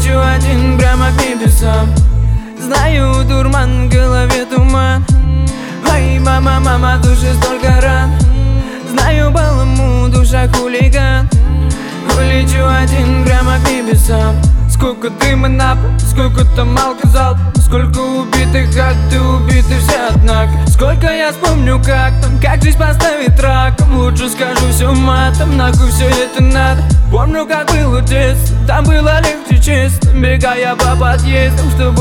Улечу один прямо к небесам. Знаю, дурман, в голове туман. Ой, мама, мама, в душе столько ран. Знаю, баламу, душа хулиган. Улечу один прямо к небесам. Сколько дыма на пол, сколько там алкозал, сколько убитых, а ты убиты все однако. Сколько я вспомню, как жизнь поставит раком. Лучше скажу все матом, нахуй все это надо. Помню, как было детство, там было легче честно, бегая по подъездам, чтобы